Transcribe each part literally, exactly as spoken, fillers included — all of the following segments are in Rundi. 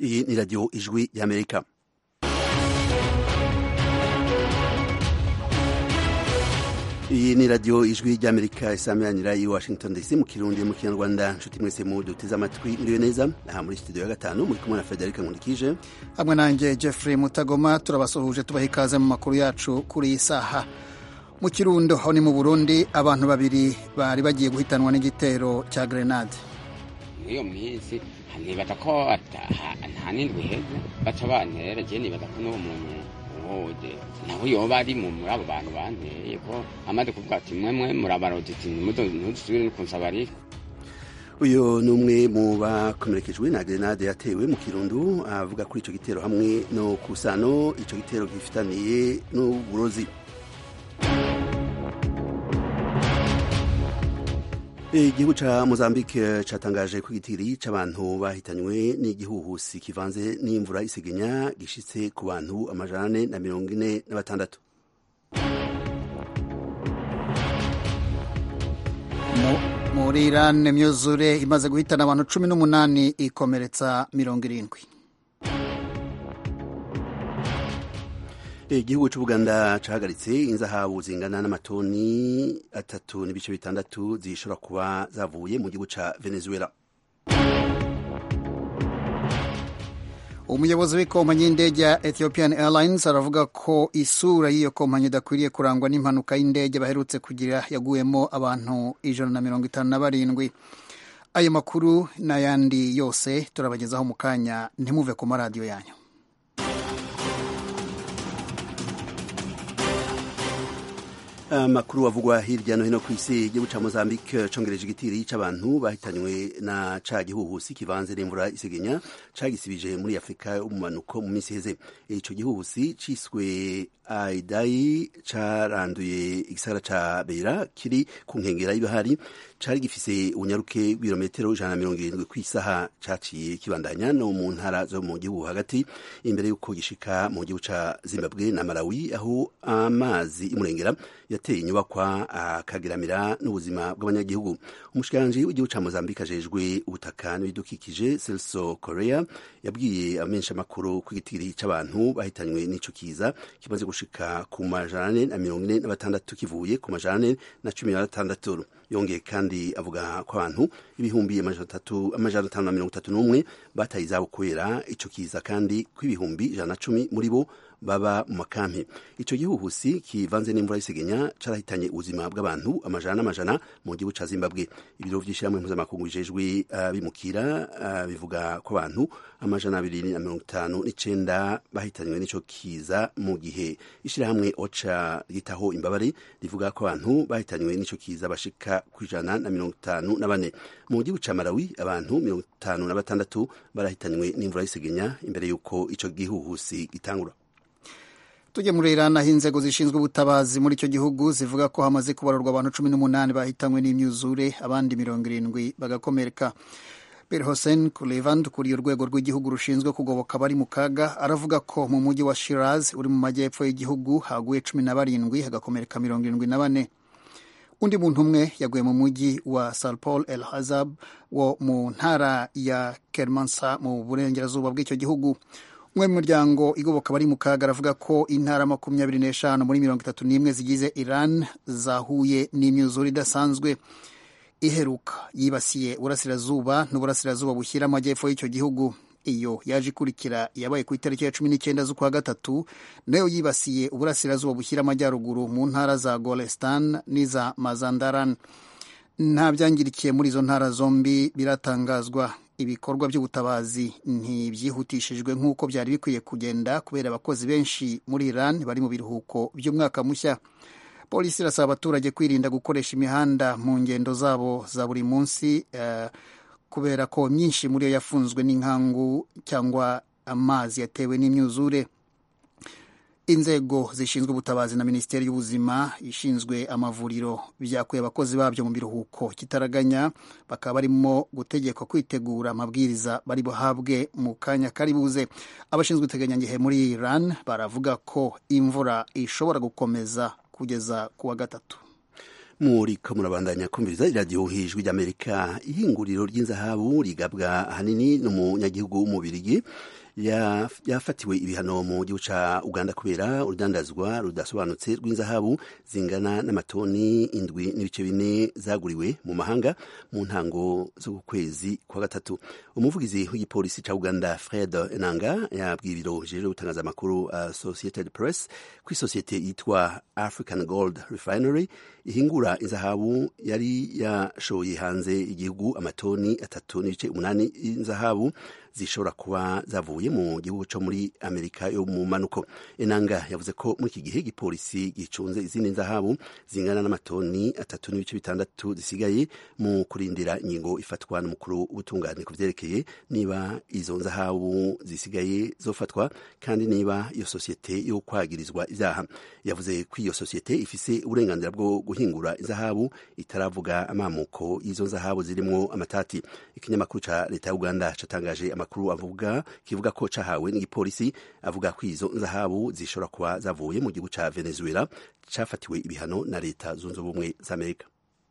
Iyi ni radio Ijwi y'Amerika. Iyi ni radio Ijwi ry'Amerika isameranira i Washington D C mu Kirundi mu Kinyarwanda. Nshuti mwese mu duteze amatwi muriyo neza aha muri studio ya gatanu muri kumwe na Frederic Nkundikije hamwe nanjye Jeffrey Mutagoma. Turabasuhuje tubaha ikaze mu makuru yacu kuri iyi saha. Mu Kirundo aho ni mu Burundi abantu babiri bari bagiye guhitanwa n'igitero cya grenade. Iyo minsi nibaza ko nta n'indwi iheze baca bantera je nibaza ko n'uwo muntu uhoje naho yoba ari mu muri abo bantu banteye ko amaze kuvuga ati mwemwe murabarotiti ntudusubire no kunsaba ari. Uyo numwe mu bakomerekejwe na grenade yatewe mu Kirundo avuga kuri ico gitero hamwe no kusano ico gitero gifitaniye n'uburozi. Igihugu ca Mozambique catangaje ko igitiri c'abantu bahitanywe n'igihuhusi kivanze n'imvura isegenya gishitse ku bantu amajana ane na mirongo ine na batandatu. Muri Iran imyuzure imaze guhitana abantu cumi n'umunani ikomeretsa mirongo irindwi. Igihugu c'Ubuganda cahagaritse inzahabu zingana n'amatoni atatu n'ibice bitandatu zishobora kuba zavuye mu gihugu ca Venezuela. Umuyobozi w'ikompanyi y'indege ya Ethiopian Airlines aravuga ko isura y'iyo kompanyi idakwiriye kurangwa n'impanuka y'indege baherutse kugira yaguyemo abantu ijana na mirongo itanu na barindwi. Ayo makuru n'ayandi yose turabagezaho mu kanya, ntimuve ku maradiyo yanyu. Amakuru avugwa hirya no hino ku isi. Igihugu ca Mozambique congereje igitiri c'abantu bahitanywe na ca gihuhusi kivanze n'imvura isegenya cagisibije muri Afrika y'umumanuko mu minsi heze. Ico gihuhusi ciswe Aidai caranduye igisagara ca Beira kiri ku nkengera y'ibahari, cari gifise ubunyaruke bw'ibirometero ijana na mirongo irindwi kw'isaha, caciye kibandanya no mu ntara zo mu gihugu hagati imbere y'uko gishika mu gihugu ca Zimbabwe na Malawi, aho amazi imurengera yateye inyubakwa akagiramira n'ubuzima bw'abanyagihugu. Umushikiranganji w'igihugu ca Mozambique ajejwe ubutaka n'ibidukikije Celso Correa yabwiye abamenyesha amakuru ko igitiri c'abantu bahitanywe n'ico kiza kimaze gushika ku majana ane na mirongo ine na batandatu kivuye ku majana ane na cumi na batandatu. Yongeye kandi avuga ko abantu ibihumbi amajana atanu na mirongo itatu n'umwe bataye izabo kubera ico kiza, kandi ko ibihumbi ijana na cumi muri bo baba mu makampi. Ico gihuhusi kivanze n'imvura y'isegenya carahitanye ubuzima bw'abantu amajana n'amajana mu gihugu ca Zimbabwe. Ibiro vy'ishirahamwe mpuzamakungu bijejwe abimukira uh, bivuga ko abantu amajana abiri na mirongo itanu n'icenda bahitanywe n'ico kiza, mu gihe ishirahamwe OCHA ryitaho imbabare rivuga ko abantu bahitanywe n'ico kiza bashika kwijana na mirongo itanu na bane. Mu gihugu ca Malawi abantu mirongo itanu na batandatu barahitanywe n'imvura y'isegenya imbere y'uko ico gihuhusi gitangura. Tujye muri Iran aho inzego zishinzwe ubutabazi muri icyo gihugu zivuga ko hamaze kubarurwa abantu cumi n'umunani bahitanywe n'imyuzure, abandi mirongo irindwi bagakomereka. Bir Hossein Kulevand ukuriye urwego rw'igihugu rushinzwe kugoboka abari mu kaga aravuga ko mu mujyi wa Shiraz uri mu majyepfo y'igihugu haguye cumi na barindwi hagakomereka mirongo irindwi na bane. Undi muntu umwe yaguye mu mujyi wa Salpol El Hazab wo mu ntara ya Kermansa mu burengerazuba bw'icyo gihugu. Umwe mu muryango igoboka bari mu kaga aravuga ko intara makumyabiri n'eshanu muri mirongo itatu n'imwe zigize Iran zahuye n'imyuzure idasanzwe iheruka yibasiye uburasirazuba n'uburasirazuba bushyira amajyepfo y'icyo gihugu. Iyo yaje ikurikira yabaye ku itariki ya cumi n'icyenda z'ukwa gatatu, nayo yibasiye uburasirazuba bushyira amajyaruguru mu ntara za Golestan n'iza Mazandaran. Nta byangirikiye muri izo ntara zombi biratangazwa. Ibikorwa by'ubutabazi ntibyihutishijwe nk'uko byari bikwiye kugenda kubera abakozi benshi muri Iran bari mu biruhuko by'umwaka mushya. Polisi irasaba abaturage kwirinda gukoresha imihanda mu ngendo zabo za buri munsi uh, kubera ko myinshi muri yo yafunzwe n'inkangu cyangwa amazi yatewe n'imyuzure. Inzego zishinzwe ubutabazi na Minisiteri y'Ubuzima ishinzwe amavuriro byakuye abakozi babyo mu biruhuko kitaraganya, bakaba barimo gutegekwa kwitegura amabwiriza bari buhabwe mu kanya kari buze. Abashinzwe iteganyangihe muri Iran baravuga ko imvura ishobora gukomeza kugeza kuwa gatatu. muriko murabandanya kumviriza iradiyo hijwi ry'Amerika. Ihinguriro ry'inzahabu rigabwa ahanini n'umunyagihugu w'umubirigi yafatiwe ibihano mu gihugu ca Uganda kubera urudandazwa rudasobanutse rw'inzahabu zingana n'amatoni indwi n'ibice bine zaguriwe mu mahanga mu ntango zo kwezi kwa gatatu. Umuvugizi w'igipolisi ca Uganda Fred Enanga yabwiye ibiro jeje gutangaza amakuru Associated Press ko isosiyete yitwa African Gold Refinery ihingura inzahabu yari yashoye hanze igihugu amatoni atatu n'ibice umunani y'inzahabu zishobora kuba zavuye mu gihugu cyo muri Amerika yo mu manuko. Enanga yavuze ko muri iki gihe igipolisi gicunze izindi nzahabu zingana n'amatoni atatu n'ibice bitandatu zisigaye mu kurindira ingingo ifatwa n'umukuru w'ubutungane ku vyerekeye niba izo nzahabu zisigaye zofatwa kandi niba iyo sosiyete yo kwagirizwa ivyaha. Yavuze ko iyo sosiyete ifise uburenganzira bwo guhingura inzahabu itaravuga amamuko y'izo nzahabu zirimwo amatati. Ikinyamakuru ca leta ya Uganda catangaje amakuru avuga kivuga ko cahawe n'igipolisi avuga ko izo nzahabu zishobora kuba zavuye mu gihugu ca Venezuela cafatiwe ibihano na leta zunze ubumwe za Amerika.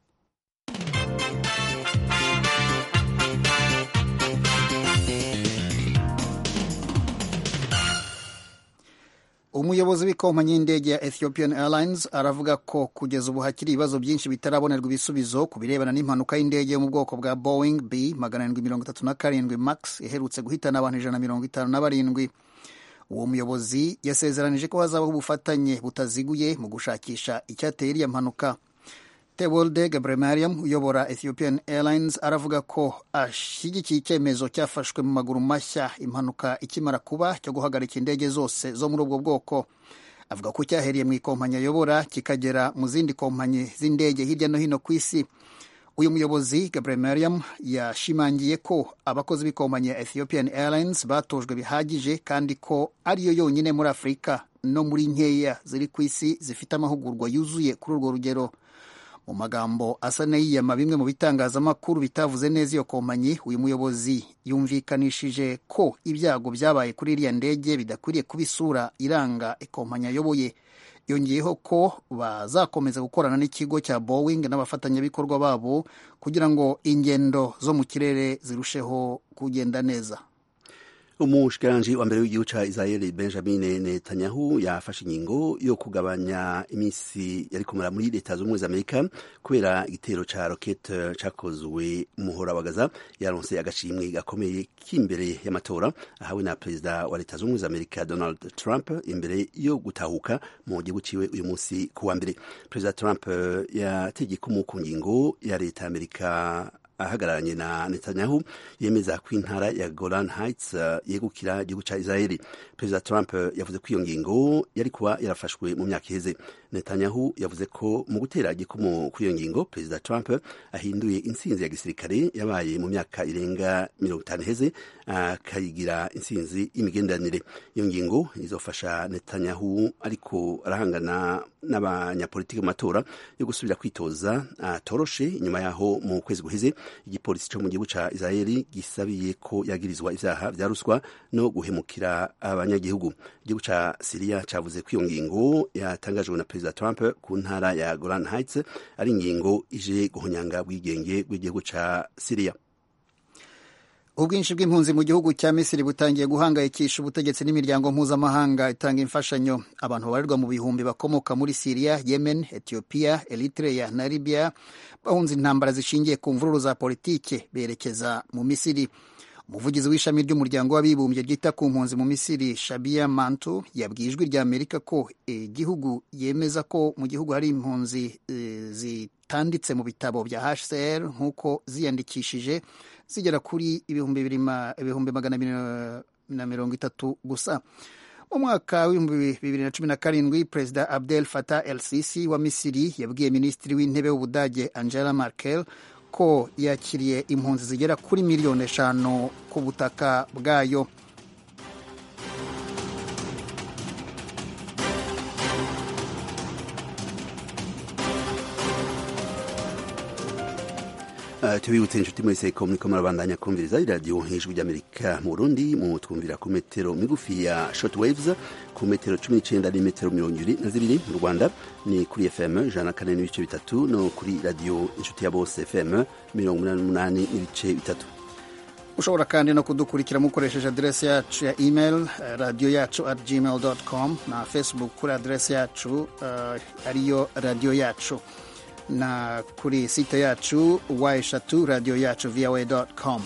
Umuyobozi w'ikompanyi y'indege ya Ethiopian Airlines aravuga ko kugeza ubu hakiri ibibazo byinshi bitarabonerwa ibisubizo ku birebana n'impanuka y'indege yo mu bwoko bwa Boeing B magana arindwi mirongo itatu na karindwi Max iherutse guhitana abantu ijana na mirongo itanu na barindwi. Uwo muyobozi yasezeranije ko hazabaho ubufatanye butaziguye mu gushakisha icyateye iriya mpanuka. Tewolde Gebremariam uyobora Ethiopian Airlines aravuga ko ashyigikiye icyemezo cyafashwe mu maguru mashya impanuka ikimara kuba cyo guhagarika indege zose zo muri ubwo bwoko. Avuga ko cyahereye mu ikompanyi ayobora kikagera mu zindi kompanyi z'indege hirya no hino ku isi. Uyu muyobozi Gebremariam yashimangiye ko abakozi b'ikompanyi ya Ethiopian Airlines batojwe bihagije kandi ko ariyo yonyine muri Afurika no muri nkeya ziri ku isi zifite amahugurwa yuzuye kuri urwo rugero. Mu magambo asa n'ayiyama bimwe mu bitangazamakuru bitavuze neza iyo kompanyi, uyu muyobozi yumvikanishije ko ibyago byabaye kuri iriya ndege bidakwiriye kuba isura iranga ikompanyi ayoboye. Yongeyeho ko bazakomeza gukorana n'ikigo cya Boeing n'abafatanyabikorwa babo kugira ngo ingendo zo mu kirere zirusheho kugenda neza. Umushikiranganji wa mbere w'igihugu ca Israel Benjamin Netanyahu yafashe ingingo yo kugabanya imisi yari kumara muri leta z'ubumwe za Amerika kubera igitero ca rocket cakozwe muhora wa Gaza. Yaronse agashimwe gakomeye k'imbere y'amatora ahawe na perezida wa leta z'ubumwe za Amerika Donald Trump imbere yo gutahuka mu gihugu ciwe uyu munsi kuwa mbere. Perezida Trump yategeka ku ngingo ya leta Amerika ahagararanye na Netanyahu yemeza ko intara ya Golan Heights uh, yegukira igihugu ca Israeli. Perezida Trump uh, yavuze ko iyo ngingo yari kuba yarafashwe mu myaka iheze. Netanyahu yavuze ko mu gutera igikumu kuri iyo ngingo Perezida Trump ahinduye intsinzi ya gisirikare yabaye mu myaka irenga mirongo itanu iheze akayigira uh, intsinzi y'imigenderanire. Iyo ngingo izofasha Netanyahu ariko arahangana n'abanyapolitiki mu matora yo gusubira kwitoza atoroshe uh, inyuma yaho mu kwezi guheze igipolisi cyo mu gihugu ca Israeli gisabiye ko yagirizwa ivyaha vya ruswa no guhemukira abanyagihugu. Igihugu ca Syria cavuze ko iyo ngingo yatangajwe na Perezida Trump ku ntara ya Golan Heights ari ingingo ije guhonyanga bwigenge bw'igihugu ca Syria. Ubwinshi bw'impunzi mu gihugu cya Misiri butangiye guhangayikisha ubutegetsi n'imiryango mpuzamahanga itanga imfashanyo. Abantu babarirwa mu bihumbi bakomoka muri Syria, Yemen, Ethiopia, Eritrea na Libya bahunze intambara zishingiye ku mvururu za politike berekeza mu Misiri. Umuvugizi w'ishami ry'umuryango w'abibumbye ryita ku mpunzi mu Misiri, Shabia Mantu, yabwiye ijwi rya Amerika ko igihugu yemeza ko mu gihugu hari impunzi e, zitanditse mu bitabo bya H C R nk'uko ziyandikishije zigera kuri ibihumbi ibihumbi magana na mirongo itatu gusa. Mu mwaka w'ibihumbi bibiri na cumi na karindwi Perezida Abdel Fattah el-Sisi wa Misiri yabwiye Minisitiri w'Intebe w'Ubudage Angela Merkel ko yakiriye impunzi zigera kuri miliyoni eshanu ku butaka bwayo. Uh, tubibutse inshuti mwese ko muriko murabandanya kumviriza iradiyo ijwi ry'Amerika mu Burundi mu twumvira ku metero migufi ya shortwaves ku metero cumi n'icenda n'imetero mirongo ibiri na zibiri mu Rwanda ni kuri F M ijana na kane n'ibice bitatu no kuri radiyo inshuti ya bose F M mirongo umunani n'umunani n'ibice bitatu. Ushobora kandi no kudukurikira mukoresheje adresse yacu ya email radio yacu at gmail dot com na Facebook kuri adresse yacu uh, ariyo radio yacu na kuri site yacu wa eshatu radio yacu voa dot com.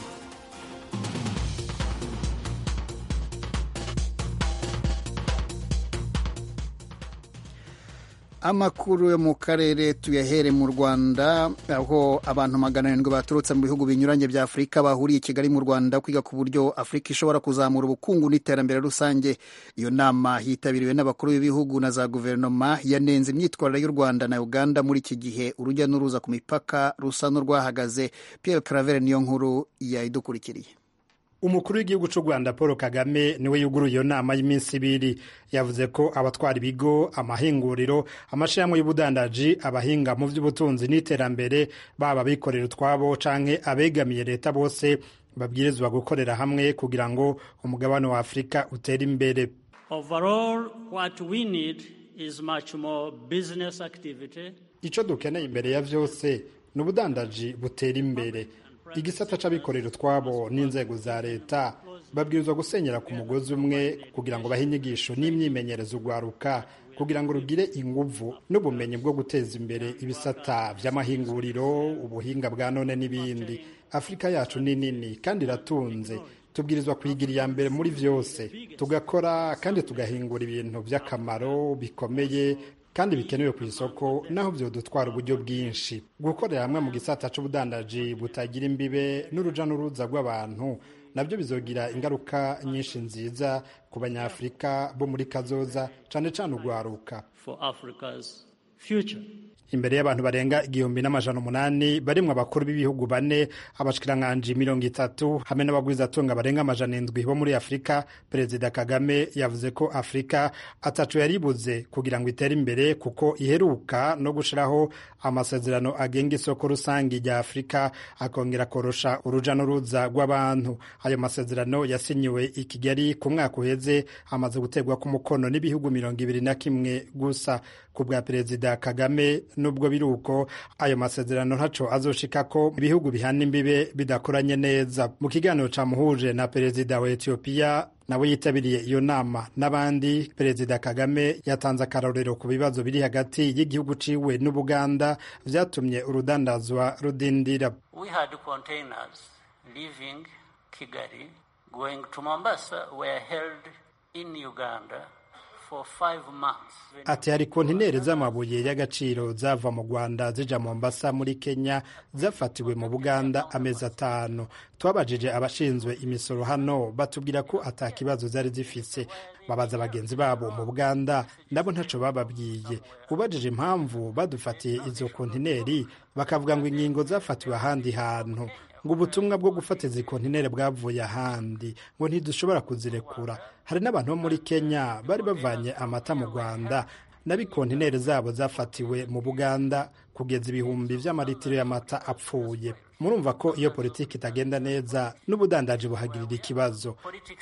Amakuru yo mu karere tuyahere mu Rwanda aho abantu magana arindwi baturutse mu bihugu binyuranye bya Afurika bahuriye i Kigali mu Rwanda kwiga ku buryo Afurika ishobora kuzamura ubukungu n'iterambere rusange. Iyo nama yitabiriwe n'abakuru b'ibihugu na za guverinoma yanenze imyitwarire y'u Rwanda na Uganda muri iki gihe urujya n'uruza ku mipaka rusa n'urwahagaze. Pierre Claver niyo nkuru yayidukurikiye. Umukuru w'igihugu cy'u Rwanda Paul Kagame niwe yuguruye iyo nama y'iminsi ibiri. Yavuze ko abatwara ibigo, amahinguriro, amashirahamwe y'ubudandaji, abahinga mu by'ubutunzi n'iterambere, baba bikorera utwabo canke abegamiye leta, bose babwirizwa gukorera hamwe kugira ngo umugabane wa Afurika utere imbere. Overall, what we need is much more business activity. Ico dukeneye imbere ya vyose ni ubudandaji butera imbere. Igisata c'abikorera utwabo n'inzego za leta babwirizwa gusenyera ku mugozi umwe kugira ngo bahe inyigisho n'imyimenyerezo ugwaruka kugira ngo rugire inguvu n'ubumenyi bwo guteza imbere ibisata vy'amahinguriro, ubuhinga bwa none n'ibindi. Afurika yacu ni nini kandi iratunze, tubwirizwa kwigira iya mbere muri vyose, tugakora kandi tugahingura ibintu vy'akamaro bikomeye kandi bikenewe ku isoko, naho byo dutwara uburyo bwinshi. Gukorera hamwe mu gisata c'ubudandaji butagira imbibe n'uruja n'uruza rw'abantu nabyo bizogira ingaruka nyinshi nziza ku banyafurika bo muri kazoza, cane cane ugwaruka. For Africa's future. Imbere y'abantu barenga igihumbi n'amajana umunani barimwo abakuru b'ibihugu bane, abashikiranganji mirongo itatu hamwe n'abagwizatunga barenga amajana indwi bo muri Afurika, Perezida Kagame yavuze ko Afurika ataco yaribuze kugira ngo itere imbere kuko iheruka no gushiraho amasezerano agenga isoko rusangi rya Afurika akongera korosha uruja n'uruza rw'abantu. Ayo masezerano yasinyiwe i Kigali ku mwaka uheze, amaze gutegwa ku mukono n'ibihugu mirongo ibiri na kimwe gusa. Ku bwa Perezida Kagame, nubwo biruko ayo masezerano ntaco azoshikako ibihugu bihana imbibe bidakoranye neza. Mu kiganiro camuhuje na Perezida wa Ethiopia nawe yitabiriye iyo nama n'abandi, Perezida Kagame yatanze akarorero ku bibazo biri hagati y'igihugu ciwe n'Ubuganda vyatumye urudandazwa rudindira. We had containers leaving Kigali going to Mombasa were held in Uganda for five months. Ati hari kontineri z'amabuye y'agaciro zava mu Rwanda zija Mombasa muri Kenya zafatiwe mu Buganda amezi atanu. Twabajije abashinzwe imisoro hano batubwira ko atakibazo zari zifise. Babaza bagenzi babo mu Buganda nabo ntaco bababwiye. Ubajije impamvu badufatiye izo kontineri bakavuga ngo ingingo zafatiwe ahandi hantu, ngo ubutumwa bwo gufata izi kontineri bwavuye ahandi, ngo ntidushobora kuzirekura. Hari n'abantu bo muri Kenya bari bavanye amata mu Rwanda n'abikontineri zabo zafatiwe mu Buganda kugeza ibihumbi vy'amaritiro y'amata apfuye. Murumva ko iyo politiki itagenda neza n'ubudandaji buhagirira ikibazo.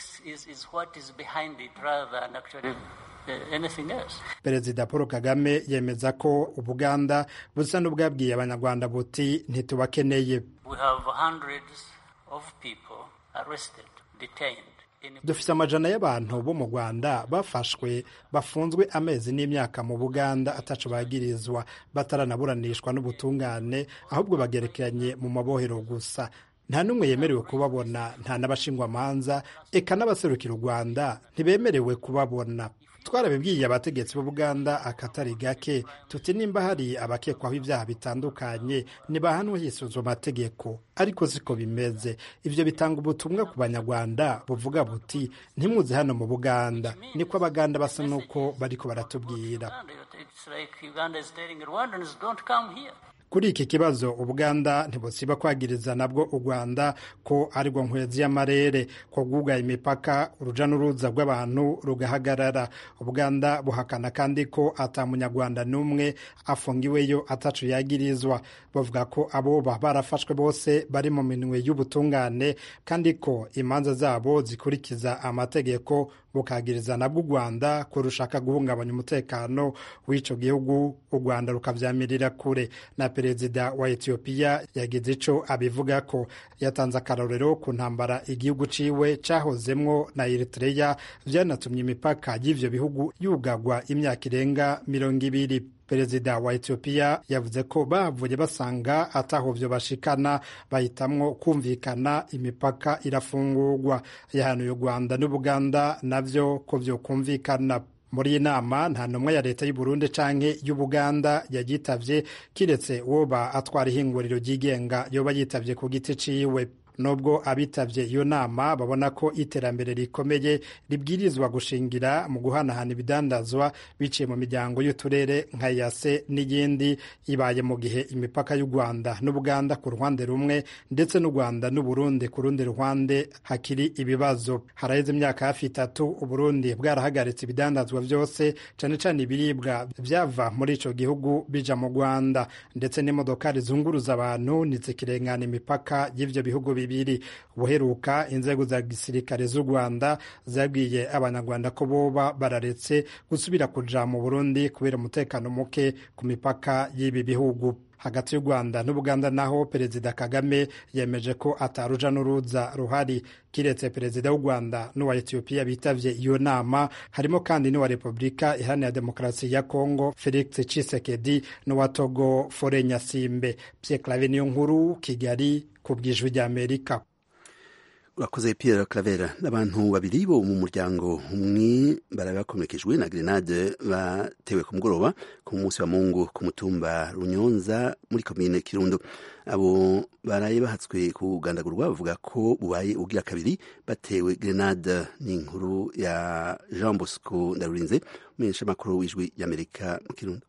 Perezida Paul Kagame yemeza ko Ubuganda busa n'ubwabwiye abanyarwanda buti ntitubakeneye. We have hundreds of people arrested, detained. Dufise amajana y'abantu bo mu Rwanda bafashwe bafunzwe amezi n'imyaka mu Buganda ataco bagirizwa, bataranaburanishwa n'ubutungane, ahubwo bagerekeranye mu mabohero gusa. Nta numwe yemerewe kubabona, nta n'abashingwa manza, eka n'abaserukira u Rwanda ntibemerewe kubabona. Twarabibwiye abategetsi b'Ubuganda akatari gake tuti nimba hari abakekwaho ibyaha bitandukanye nibahanwe hisuzwa amategeko, ariko siko bimeze. Ivyo bitanga ubutumwa ku banyarwanda buvuga buti ntimuze hano mu Buganda, niko abaganda basa nuko bariko baratubwira. kuri iki kibazo ubuganda ntibusiba kwagiriza nabwo u Rwanda ko arirwo nkwezi y'amarere ko bwugaye imipaka uruja n'uruza rw'abantu rugahagarara. Ubuganda buhakana kandi ko ata munyarwanda n'umwe afungiweyo atacu yagirizwa. Bavuga ko aboba barafashwe bose bari mu minwe y'ubutungane kandi ko imanza zabo zikurikiza amategeko, bukagiriza nabwo u Rwanda ko rushaka guhungabanya umutekano w'ico gihugu, u Rwanda rukavyamirira kure. Na perezida wa Ethiopia yagize ico abivuga ko yatanze akarorero ku ntambara igihugu ciwe cahozemwo na Eritrea vyanatumye imipaka y'ivyo bihugu yugagwa imyaka irenga mirongo ibiri. Perezida wa Ethiopia yavuze ko bavuye basanga ataho vyo bashikana bahitamwo kumvikana imipaka irafungurwa. Yahanuye u Rwanda n'Ubuganda navyo ko vyo kumvikana. Muri iyi nama nta numwe ya leta y'u Burundi canke y'Ubuganda yagitavye kiretse woba atwara ihinguriro ryigenga yoba yitavye ku giti ciwe. Nubwo abitavye iyo nama babona ko iterambere rikomeye ribwirizwa gushingira mu guhanahana ibidandazwa biciye mu miryango y'uturere nka yase n'iyindi, ibaye mu gihe imipaka y'u Rwanda n'Ubuganda ku ruhande rumwe ndetse n'u Rwanda n'Uburundi ku rundi ruhande hakiri ibibazo. Haraheze imyaka hafi itatu Uburundi bwarahagaritse ibidandazwa vyose cane cane ibiribwa vyava muri ico gihugu bija mu Rwanda, ndetse n'imodoka rizunguruza abantu nizikirengana imipaka y'ivyo bihugu bibiri. Ubuheruka inzego za gisirikare z'u Rwanda zabwiye abanyarwanda ko boba bararetse gusubira kuja mu Burundi kubera umutekano muke ku mipaka y'ibi bihugu. Hagati y'u Rwanda n'Ubuganda naho Perezida Kagame yemeje ko ataruja n'uruza ruhari, kiretse Perezida w'u Rwanda n'uwa Ethiopia bitavye iyo nama, harimo kandi n'uwa Repubulika Iharanira Demokarasi ya Kongo Felix Tshisekedi n'uwa Togo Faure Nyasimbe. Pierre Claver Niyonkuru, Kigali, ku bw'Ijwi ry'Amerika. Urakoze Pierre Claver. Abantu babiri bo mu muryango umwe baraye bakomerekejwe na grenade batewe ku mugoroba ku munsi wa Mungu ku mutumba Runyonza muri komine Kirundo. Abo baraye bahatswe kugandagurwa bavuga ko bubaye ugira kabiri batewe grenade. Ni inkuru ya Jean Bosco Ndarurinze, umenyesha makuru w'Ijwi ry'Amerika mu Kirundo.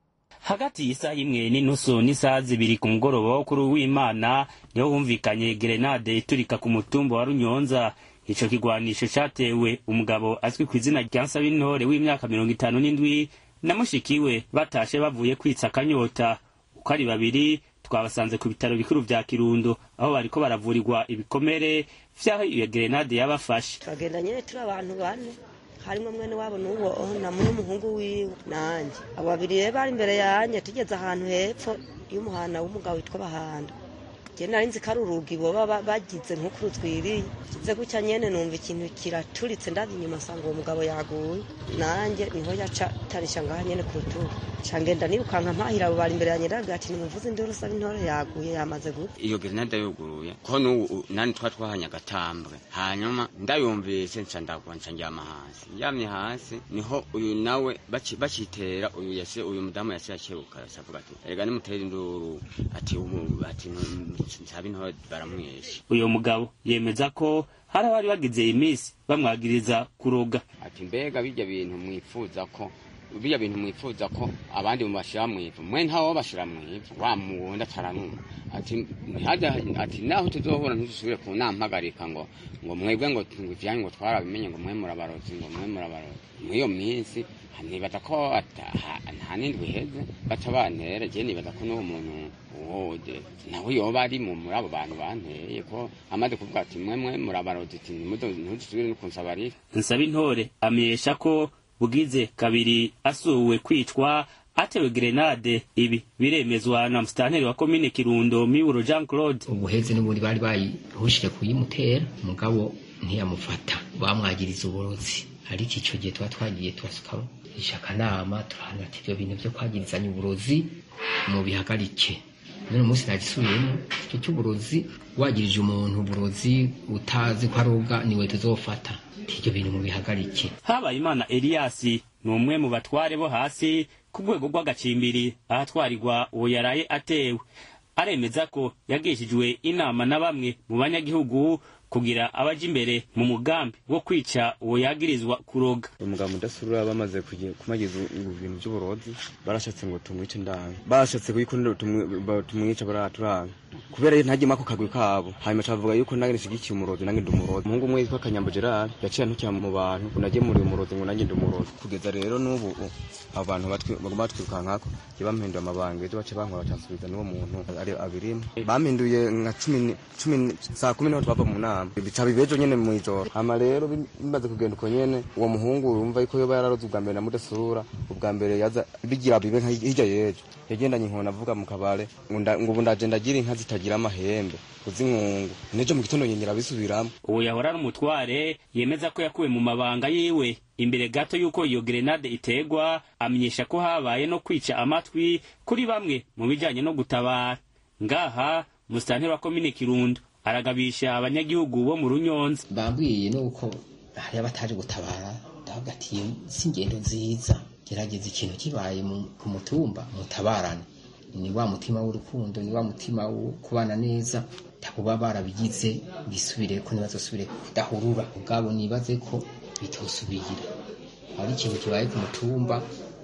Hagati y'isa imwe n'inusu n'isaha zibiri ku mugoroba kuri w'Imana niho humvikanye grenade iturika ku mutumba wa Runyonza. Ico kigwanisho catewe umugabo azwi ku izina rya Nsabintore w'imyaka mirongo itanu n'indwi na mushikiwe batashe bavuye kwitsa akanyota. Uko ari babiri twabasanze ku bitaro bikuru vya Kirundo aho bariko baravurirwa ibikomere vyaho iyo grenade yabafashe. Twagendanye turi abantu bane, harimo mwene wabo n'uwo na muhungu wiwe nanje. Abo babiri rero bari imbere yanje tugeze ahantu hepfo y'umuhana w'umugabo witwa Bahanda. Je nari nzi karurugi boba bagize nk'ukurutwiriye. Kize gucya nyene numva ikintu kiraturitse ndazi inyuma sanga uwo mugabo yaguye. Nanje niho yaca tarisha ngaha nyene ku rutugu. Cangenda nirukanka mpahira abo bari imbere yanje ndaga ati nimuvuze induru sa intore yaguye yamaze gupfa. Iyo grenade yuguruye ko nu nani twa twahanya gatambwe. Hanyuma ndayumvise nca ndagwa nca njyama hasi. Njyamye hasi niho uyu nawe baci bacitera uyu yase uyu mudamu yase yakebuka avuga ati erega nimutera induru ati ubu ati Nsabintore baramwishe. Uyo mugabo yemeza ko hari abari bagize imisi bamwagiriza kuroga. Ati mbega bijya bintu mwifuza ko bijya bintu mwifuza ko abandi mu bashira mwivu mwe ntawo bashira mwivu wa muwonda taranuma. Ati hada ati naho tuzohora ntuzusubire ku nampagarika ngo ngo mwebwe ngo ivyanyu ngo twarabimenye ngo mwe murabarozi ngo mwe murabarozi. Mwiyo minsi nibaza ko nta n'indwi heze baca bantera. Je nibaza ko n'uwo muntu wode nawe yoba ari mu muri abo bantu banteye ko amaze kuvuga ati mwe mwe murabarozi ati ntuzusubire no kunsabarira. Nsabintore amenyesha ko bugize kabiri asuwe kwicwa atewe grenade. Ibi biremezwa na mustanteri wa komine Kirundo Miburo Jean Claude. Ubuheze n'ubundi bari bayihushire kuyimutera mugabo ntiyamufata, bamwagiriza uburozi. Ariko ico gihe twa twagiye twasuka ishaka nama turahana ati ibyo bintu byo kwagirizanya uburozi mu bihagarike. None umunsi nagisubiyemo icyo cy'uburozi, wagirije umuntu uburozi utazi ko aroga niwe tuzofata. Ibyo bintu mu bihagarike. Habayimana Elias ni umwe mu batware bo hasi ku rwego rw'agacimbiri ahatwarirwa uwo yaraye atewe. Aremeza ko yageshejwe inama na bamwe mu banyagihugu kugira abaje imbere mu mugambi wo kwica uwo yagirizwa kuroga. Umugabo Mudasura bamaze kumagiza ibintu by'uburozi barashatse ngo tumwice ndanga barashatse kuyikunda tumwica baraturanga kubera ntagiye mako kagwi kabo hanyuma cavuga yuko nange nishigikiye umurozi nange ndumurozi umuhungu umwe yitwa Kanyambo Gerard yaciye ntukira mu bantu unagiye muri umurozi ngo nange ndumurozi kugeza rero n'ubu abantu bagomba twirukankako kibampinduye amabanga ejo bace bankora bacansubiza n'uwo muntu ari abirimo bampinduye nka cumi saa kumi niho twava mu nama bica bibejo nyene mu ijoro hama rero bimaze kugenda uko nyene uwo muhungu urumva yuko yoba yararoze ubwa mbere na Mudasura ubwa mbere yaza bigira bibe nka hirya yejo yagendanye inkona avuga mu kabare ngo ubu ndaje ndagira inka zitagira amahembe kuzinkungu nejo mu gitondo nyengera bisubiramo. Uwo yahora ari umutware yemeza ko yakuwe mu mabanga yiwe imbere gato yuko iyo grenade itegwa, amenyesha ko habaye no kwica amatwi kuri bamwe mu bijanye no gutabara. Ngaha musitanteri wa komine Kirundo aragabisha abanyagihugu bo mu Runyonza. Bambwiye nuko hari abataje gutabara ndagatiye singendo nziza gerageza ikintu kibaye ku mutumba mutabarane ni wa mutima w'urukundo ni wa mutima wo kubana neza takuba barabigize bisubire ko nibazosubire kudahurura ubwabo nibaze ko bitosubira ari ikintu kibaye ku mutumba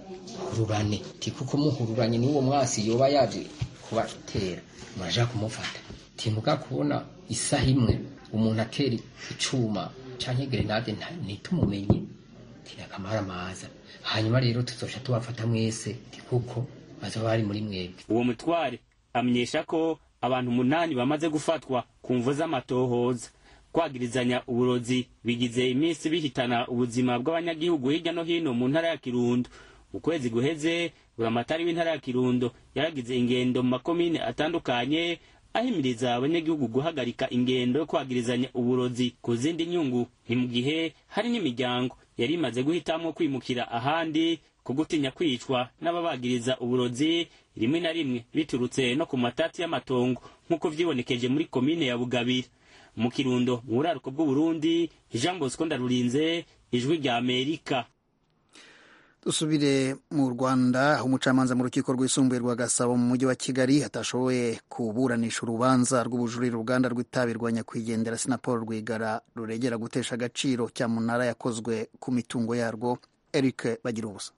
hururane ti kuko muhururanye ni uwo mwasi yoba yaje kubatera muraja kumufata timuka kubona isaha imwe umuntu akeri icuma canke grenade ntitumumenye tirakamara maza hanyuma rero tuzosha tubafata mwese kuko bazo bari muri mwebwe. Uwo mutware amenyesha ko abantu umunani bamaze gufatwa ku mvo z'amatohoza kwagirizanya uburozi bigize iminsi bihitana ubuzima bw'abanyagihugu hirya no hino mu ntara ya Kirundo. Mu kwezi guheze buramatari w'intara ya Kirundo yaragize ingendo mu makomine atandukanye ahimiriza abanyagihugu guhagarika ingendo yo kwagirizanya uburozi ku zindi nyungu, ni mu gihe hari n'imiryango yari imaze guhitamo kwimukira ahandi kugutinya kwicwa n'ababagiriza uburozi rimwe na rimwe biturutse no ku matati y'amatongo nk'uko vyibonekeje muri komine ya Bugabira. Mu Kirundo mu buraruko bw'u Burundi, Jean Bosco Ndarurinze, Ijwi rya Amerika. Dusubire mu Rwanda, umucamanza mu rukiko rwisumbuye rwa Gasabo mu mujyi wa Kigali hatashoboye kuburanisha urubanza rw'ubujurire uruganda rw'itabi rwa nyakwigendera Sinapol Rwigara ruregera gutesha agaciro cyamunara yakozwe ku mitungo yarwo. Eric Bagirubusa.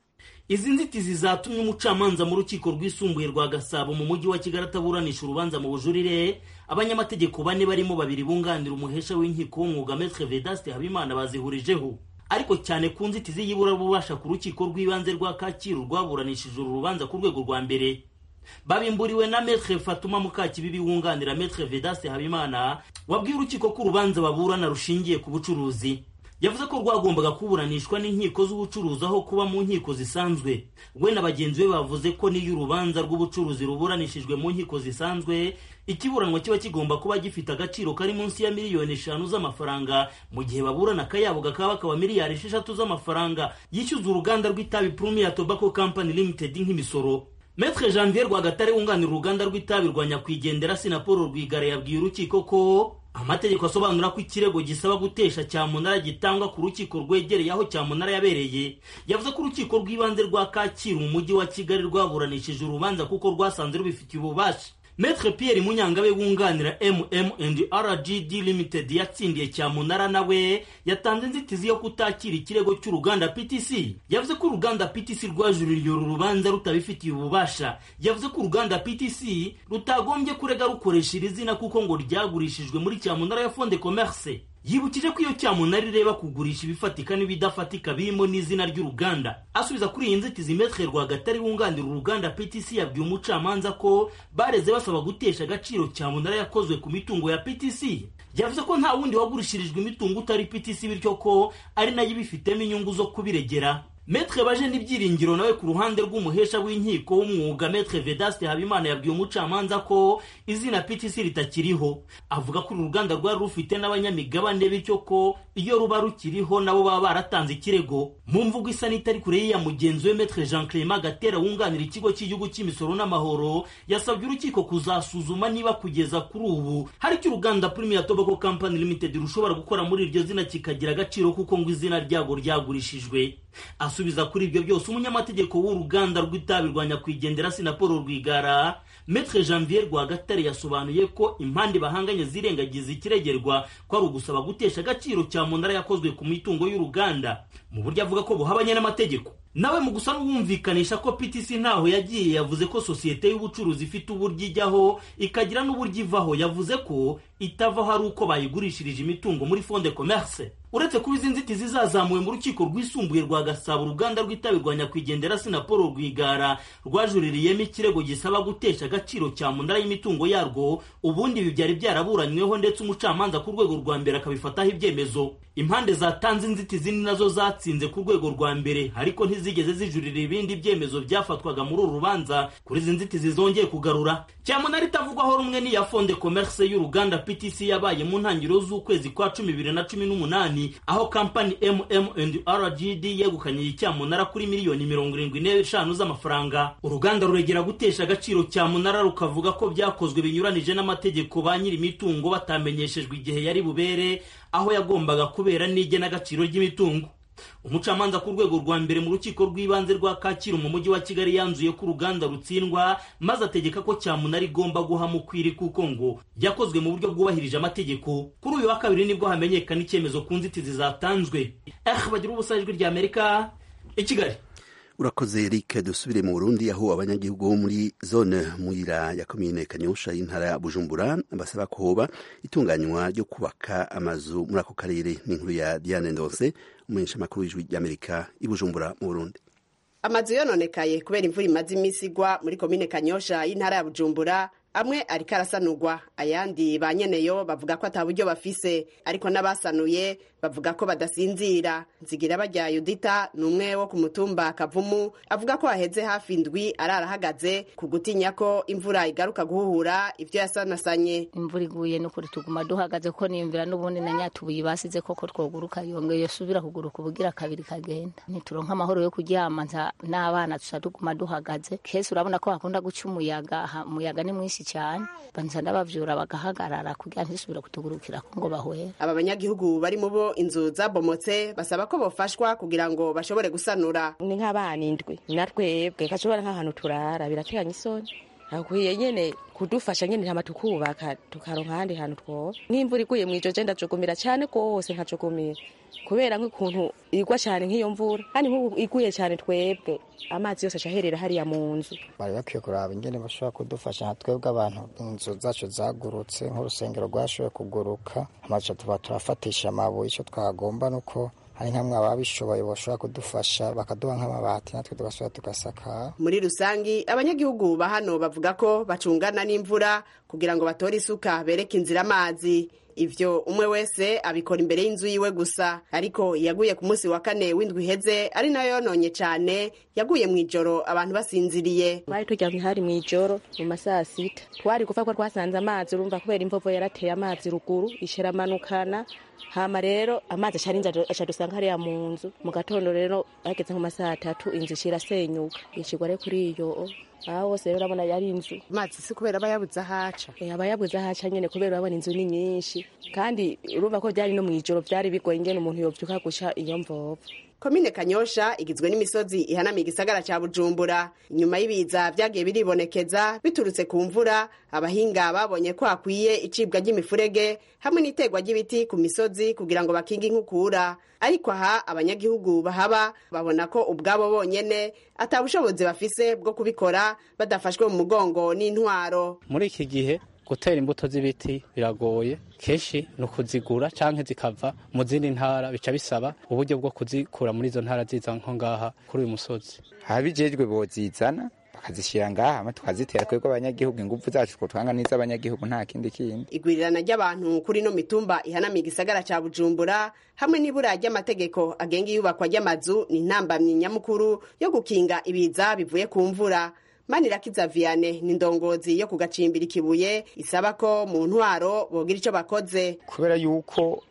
Izi nzitizi zatumye umucamanza mu rukiko rwisumbuye rwa Gasabo mu mujyi wa Kigali ataburanisha urubanza mu bujurire. Abanyamategeko bane barimo babiri bunganira umuhesha w'inkiko w'umwuga Maître Vedaste Habimana bazihurijeho, ariko cyane ku nzitizi y'ibura bubasha ku rukiko rw'ibanze rwa Kacyiru rwaburanishije uru rubanza ku rwego rwa mbere. Babimburiwe na Maître Fatuma Mukakibibi wunganira Maître Vedaste Habimana wabwiye urukiko ko urubanza baburana rushingiye ku bucuruzi. Yavuze ko rwagombaga kuburanishwa n'inkiko z'ubucuruzi aho kuba mu nkiko zisanzwe. We na bagenzi be bavuze ko niyo urubanza rw'ubucuruzi ruburanishijwe mu nkiko zisanzwe, ikiburanwa kiba kigomba kuba gifite agaciro kari munsi ya miliyoni eshanu z'amafaranga, mu gihe baburana akayabo gakaba kaba miliyari esheshatu z'amafaranga yishyuza uruganda rw'itabi Premier Tobacco Company Limited nk'imisoro. Maître Janvier Rwagatare wunganira uruganda rw'itabi rwa nyakwigendera Sinapol Rwigara yabwiye urukiko ko amategeko asobanura ko ikirego gisaba gutesha cyamunara gitangwa ku rukiko rwegereye aho cyamunara yabereye. Yavuze ko urukiko rw'ibanze rwa Kacyiru mu mujyi wa Kigali rwaburanishije urubanza kuko rwasanze rubifitiye ububasha. Maître Pierre Munyangabe wunganira M M and R G D Limited yatsindiye cyamunara nawe yatanze inzitizi yo kutakira ikirego cy'uruganda P T C. Yavuze ko uruganda P T C rwajuririye uru rubanza rutabifitiye ububasha. Yavuze ko uruganda P T C rutagombye kurega rukoresha iri zina kuko ngo ryagurishijwe muri cyamunara ya Fond de Commerce. Yibukije ko iyo cyamunara ireba kugurisha ibifatika n'ibidafatika birimo n'izina ry'uruganda. Asubiza kuri iyi nzitizi Maître Rwagatare wunganira uruganda P T C yabwiye umucamanza ko bareze basaba gutesha agaciro cyamunara yakozwe ku mitungo ya P T C. Yavuze ko nta wundi wagurishirijwe imitungo utari P T C bityo ko ari nayo ibifitemo inyungu zo kubiregera. Maître Baje n'ibyiringiro nawe ku ruhande rw'umuhesha w'inkiko w'umwuga Maître Vedaste Habimana yabwiye umucamanza ko izina P T C ritakiriho. Avuga ko uruganda rwari rufite n'abanyamigabane bityo ko iyo ruba rukiriho nabo baba baratanze ikirego. Mu mvugo isa n'itari kure ya mugenzi we Maître Jean Clément Gatera wunganira ikigo cy'igihugu cy'imisoro n'amahoro yasabye urukiko kuzasuzuma niba kugeza kuri ubu hari icyo uruganda Premier Tobacco Company Limited rushobora gukora muri iryo zina kikagira agaciro kuko ngo izina ryago ryagurishijwe. Asubiza kuri ibyo byose umunyamategeko w'uruganda rw'itabi rwa nyakwigendera Sinapol Rwigara Maître Janvier Rwagatare yasobanuye ko impande bahanganye zirengagiza ikiregerwa ko ari ugusaba gutesha agaciro cya munara yakozwe ku mitungo y'uruganda mu buryo avuga ko buhabanye n'amategeko. Nawe mu gusa n'ubumvikanisha ko P T C ntaho yagiye yavuze ko sosiyete y'ubucuruzi ifite uburyo ijyaho ikagira n'uburyo ivaho, yavuze ko itavaho ari uko bayigurishirije imitungo muri Fond de Commerce. Uretse kuba izi nzitizi zazamuwe mu rukiko rwisumbuye rwa Gasabo, uruganda rw'itabi rwa nyakwigendera Sinapolo Rwigara rwajuririyemo ikirego gisaba gutesha agaciro cya munara y'imitungo yarwo, ubundi ibi byari byaraburanyweho ndetse umucamanza ku rwego rwa mbere akabifataho ibyemezo. Impande zatanze inzitizi ni nazo zatsinze ku rwego rwa mbere, ariko ntizigeze zijurira ibindi byemezo byafatwaga muri uru rubanza kuri izi nzitizi zongeye kugarura. Cyamunara itavugwaho rumwe ni ya Fond de Commerce y'uruganda P T C yabaye mu ntangiriro z'ukwezi kwa cumi bibiri na cumi n'umunani, aho kampani M M and R G D yegukanye icyamunara kuri miliyoni mirongo irindwi n'eshanu z'amafaranga. Uruganda ruregera gutesha agaciro cyamunara rukavuga ko byakozwe binyuranije n'amategeko, ba nyiri imitungo batamenyeshejwe igihe yari bubere, aho yagombaga kubera n'igena agaciro ry'imitungo. Umucamanza ku rwego rwa mbere mu rukiko rw'ibanze rwa Kacyiru mu mujyi wa Kigali yanzuye ko uruganda rutsindwa, maze ategeka ko cyamunara igomba guhama ukwiri kuko ngo yakozwe mu buryo bwubahirije amategeko. Kuri uyu wa kabiri nibwo hamenyekana icyemezo ku nzitizi zatanzwe. Eh bagira ubusa ijwi rya Amerika i Kigali. Urakoze Eric. Dusubire mu Burundi aho abanyagihugu bo muri zone Muyira ya komine Kanyosha y'intara ya Bujumbura basaba ko hoba itunganywa ryo kubaka amazu muri ako karere. Ni inkuru ya Diane Ndonse, umumenyesha makuru w'ijwi ry'Amerika i Bujumbura mu Burundi. Amazu yononekaye kubera imvura imaze imisi igwa muri komine Kanyosha y'intara ya Bujumbura, amwe ariko arasanurwa, ayandi ba nyeneyo bavuga ko ataburyo bafise, ariko n'abasanuye bavuga ko badasinzira. Nzigira bajya Yudita numwe wo ku mutumba Kavumu avuga ko aheze hafi indwi ararahagaze ku gutinya ko imvura igaruka guhuhura ivyo yasanasanye. Imvura iguye no kuri tuguma duhagaze ko nimvira n'ubundi na nyatubuye basize koko twoguruka yongeye yosubira kuguruka ubugira kabiri kagenda. Nituronka amahoro yo kuryama n'abana tusaduguma duhagaze. Kese urabona ko hakunda guca umuyaga, umuyaga ni mwinshi cyane, banza ndabavyura bagahagarara kugira ntisubira kutugurukira ko ngo bahwera. Aba banyagihugu bari mu bo inzu zabomotse basaba ko bofashwa kugira ngo bashobore gusanura. Ni nk'abana indwi natwebwe gashobora nk'ahantu turara birateganya isoni, akwiye nyene kudufasha nyene ntama tukubaka tukaronka handi hantu twoba. Nk'imvura iguye mwijo je ndajogumira cyane gose nkajogumira kubera nk'ikuntu igwa cyane nk'iyo mvura, kandi nk'ubu iguye cyane twebwe amazi yose acaherera hariya mu nzu. Bari bakwiye kuraba ingene bashobora kudufasha nka twebwe abantu inzu zacu zagurutse, nk'urusengero rwashoboye kuguruka, amaca tuba turafatisha amabuye. Icyo twagomba nuko hari nkamwe ababishoboye bashobora kudufasha bakaduha nk'amabati natwe tugasubira tugasakara. Muri rusangi abanyagihugu ba hano bavuga ko bacungana n'imvura kugira ngo batore isuka bereke inzira amazi. Ivyo umwe wese abikora imbere y'inzu yiwe gusa, ariko yaguye ku munsi wa kane w'indwi iheze ari nayo yononye cyane, yaguye mu ijoro abantu basinziriye. Bari turyamye hari mu ijoro mu masaa sita, twari kuva ko twasanze amazi, urumva kubera imvovo yarateye amazi ruguru ishiramanukana, hama rero amazi acarinza acadusanga hariya mu nzu. Mu gatondo rero ageze nko masaa atatu inzu ishirasenyuka, ishigwa rero kuri iyo aho hose rero urabona yari inzu. Amazi si kubera abayabuze ahaca, abayabuze ahaca nyene kubera urabona inzu ni nyinshi, kandi urumva ko byari no mu ijoro byari bigoye ingene umuntu yovyuka guca iyo mvovo. Komine Kanyosha igizwe n'imisozi ihanamiye igisagara ca Bujumbura. Inyuma y'ibiza vyagiye biribonekeza biturutse ku mvura, abahinga babonye ko hakwiye icibwa ry'imifurege hamwe n'itegwa ry'ibiti ku misozi kugira ngo bakinge inkukura. Ariko aha abanyagihugu bahaba babona ko ubwabo bonyene atabushobozi bafise bwo kubikora badafashwe mu mugongo n'intwaro. Muri iki gihe gutera imbuto z'ibiti biragoye, kenshi no kuzigura canke zikava mu zindi ntara, bica bisaba uburyo bwo kuzikura muri izo ntara ziza nko ngaha kuri uyu musozi. Abijejwe bozizana bakazishira ngaha ama tukazitera kwego abanyagihugu, ingufu zacu ko twanga niza abanyagihugu nta kindi kindi. Igwirirana ry'abantu kuri no mitumba ihanamiye igisagara ca Bujumbura hamwe n'ibura ry'amategeko agenga iyubakwa ry'amazu ni ntambamye nyamukuru yo gukinga ibiza bivuye ku mvura. Manirakiza Vianney ni ndongozi yo kugacimbira Kibuye isaba ko mu ntwaro bogira ico bakoze, kubera yuko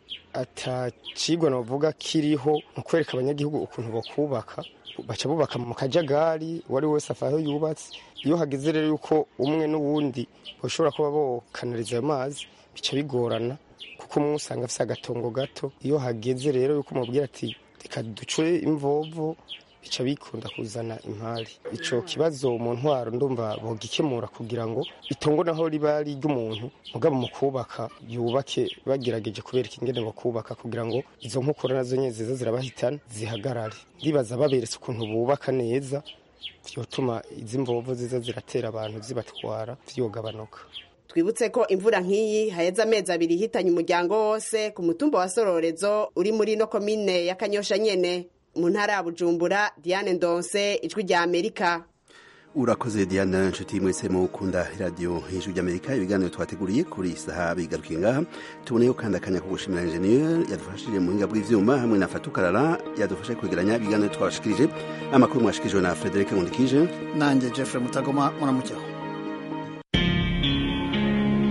atacigwa novuga kiriho mu kwereka abanyagihugu ukuntu bakubaka, baca bubaka mu kajagari wari wese afaho yubatse. Iyo hageze rero yuko umwe n'uwundi bashobora kuba bokanariza ayo mazi bica bigorana, kuko umwe usanga afise agatongo gato. Iyo hageze rero yuko mubwira ati reka ducure imvovo bica bikunda kuzana impari. Ico kibazo mu ntwaro ndumva bogikemura kugira ngo itongo naho riba ari ry'umuntu mugabo mu kubaka yubake bagerageje kubereka ingene bakubaka kugira ngo izo nkokora nazo nyene ziza zirabahitana zihagarare. Ndibaza baberetse ukuntu bubaka neza vyotuma izi mvovo ziza ziratera abantu zibatwara vyogabanuka. Twibutse ko imvura nk'iyi haheze amezi abiri ihitanye umuryango wose ku mutumba wa Sororezo uri muri no komine ya Kanyosha nyene mu ntara ya Bujumbura. Diane Ndonse, Ijwi rya Amerika. Urakoze Diana, nshuti mwese mu kunda radio Ijwi rya Amerika. Ibiganiro twateguriye kuri saha bigarukiye ngaha. Tuboneyeho kandi akanya ko gushimira engineer yadufashije mu hinga bw'ivyuma hamwe na Fatukarara yadufashe kwegeranya ibiganiro twabashikirije. Amakuru mwashikijwe na Frederic Ngundikije nanje Jeffrey Mutagoma. Muramukyeho.